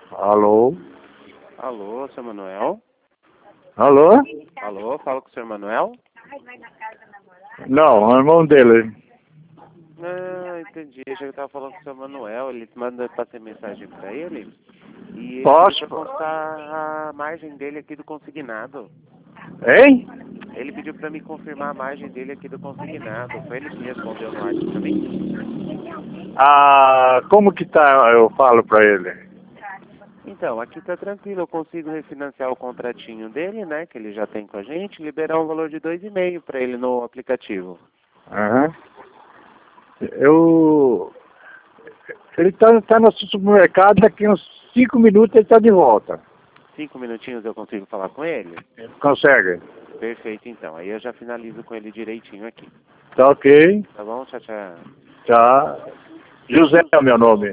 Alô? Alô, seu Manuel? Alô? Alô, falo com o senhor Manuel? Não, é o irmão dele. Ah, entendi. Eu já estava falando com o seu Manuel. Ele manda passar mensagem para ele. E ele Posso? pediu para constar a margem dele aqui do consignado. Hein? Ele pediu para me confirmar a margem dele aqui do consignado. Foi ele que respondeu no WhatsApp para mim? Ah, como que tá? Eu falo pra ele. Então, aqui tá tranquilo. Eu consigo refinanciar o contratinho dele, né? Que ele já tem com a gente. Liberar um valor de 2,5 para ele no aplicativo. Aham. Eu... Ele tá no supermercado, daqui uns 5 minutos ele tá de volta. 5 minutinhos eu consigo falar com ele? Consegue? Perfeito, então. Aí eu já finalizo com ele direitinho aqui. Tá ok. Tá bom? Tchau, tchau. Tá. José é o meu nome.